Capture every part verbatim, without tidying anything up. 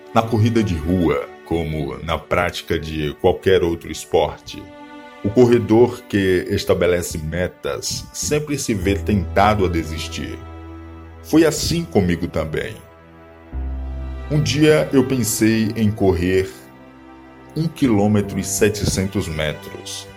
Na corrida de rua, como na prática de qualquer outro esporte, o corredor que estabelece metas sempre se vê tentado a desistir. Foi assim comigo também. Um dia eu pensei em correr um quilômetro e setecentos metros.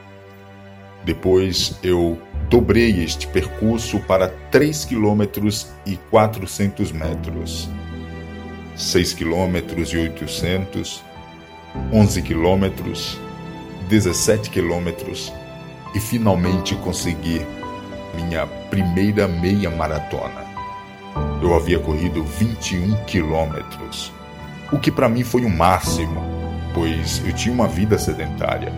Depois eu dobrei este percurso para três quilômetros e quatrocentos metros. seis quilômetros e oitocentos, onze quilômetros, dezessete quilômetros e finalmente consegui minha primeira meia maratona. Eu havia corrido vinte e um quilômetros, o que para mim foi o máximo, pois eu tinha uma vida sedentária.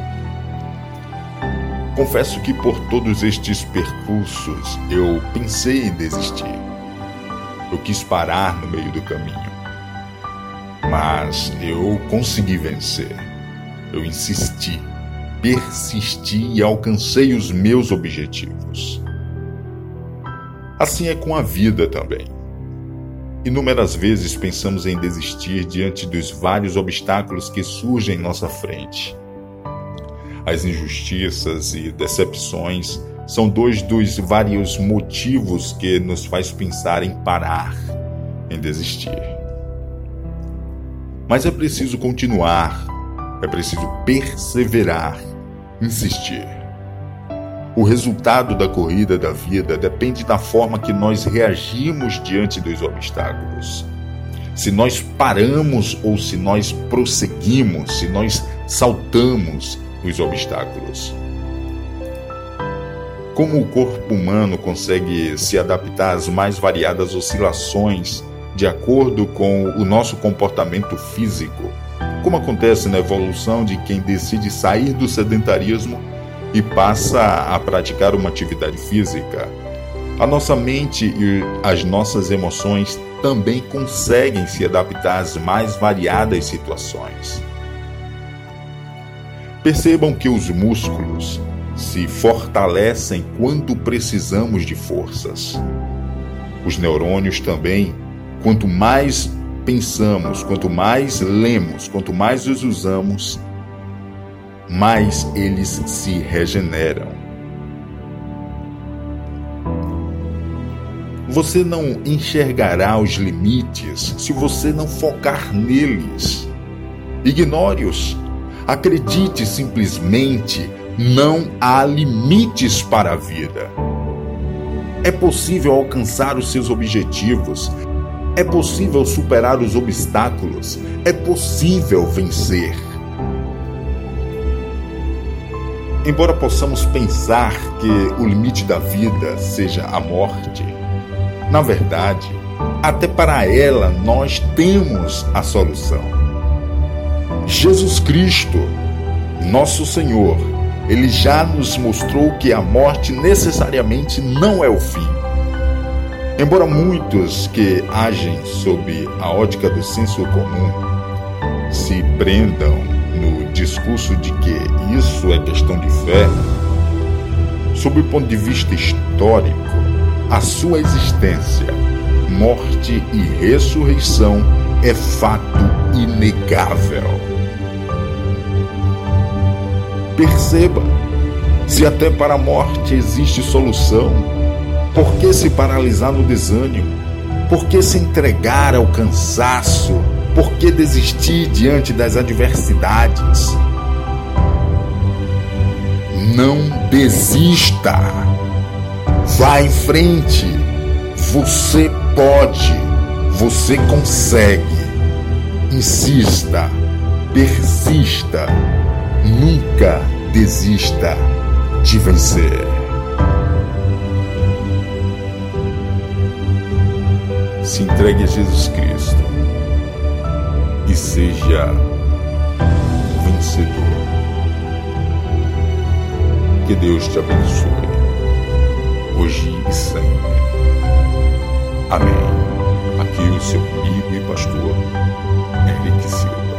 Confesso que por todos estes percursos eu pensei em desistir. Eu quis parar no meio do caminho. Mas eu consegui vencer. Eu insisti, persisti e alcancei os meus objetivos. Assim é com a vida também. Inúmeras vezes pensamos em desistir diante dos vários obstáculos que surgem em nossa frente. As injustiças e decepções são dois dos vários motivos que nos faz pensar em parar, em desistir. Mas é preciso continuar, é preciso perseverar, insistir. O resultado da corrida da vida depende da forma que nós reagimos diante dos obstáculos. Se nós paramos ou se nós prosseguimos, se nós saltamos os obstáculos. Como o corpo humano consegue se adaptar às mais variadas oscilações de acordo com o nosso comportamento físico, como acontece na evolução de quem decide sair do sedentarismo e passa a praticar uma atividade física, a nossa mente e as nossas emoções também conseguem se adaptar às mais variadas situações. Percebam que os músculos se fortalecem quando precisamos de forças. Os neurônios também, quanto mais pensamos, quanto mais lemos, quanto mais os usamos, mais eles se regeneram. Você não enxergará os limites se você não focar neles. Ignore-os. Acredite simplesmente, não há limites para a vida. É possível alcançar os seus objetivos. É possível superar os obstáculos. É possível vencer. Embora possamos pensar que o limite da vida seja a morte, na verdade, até para ela nós temos a solução. Jesus Cristo, nosso Senhor, Ele já nos mostrou que a morte necessariamente não é o fim. Embora muitos que agem sob a ótica do senso comum se prendam no discurso de que isso é questão de fé, sob o ponto de vista histórico, a sua existência, morte e ressurreição é fato inegável. Perceba, se até para a morte existe solução, por que se paralisar no desânimo? Por que se entregar ao cansaço? Por que desistir diante das adversidades? Não desista. Vá em frente. Você pode. Você consegue. Insista. Persista. Nunca desista de vencer. Se entregue a Jesus Cristo e seja vencedor. Que Deus te abençoe, hoje e sempre. Amém. Aqui o seu amigo e pastor Eric Silva.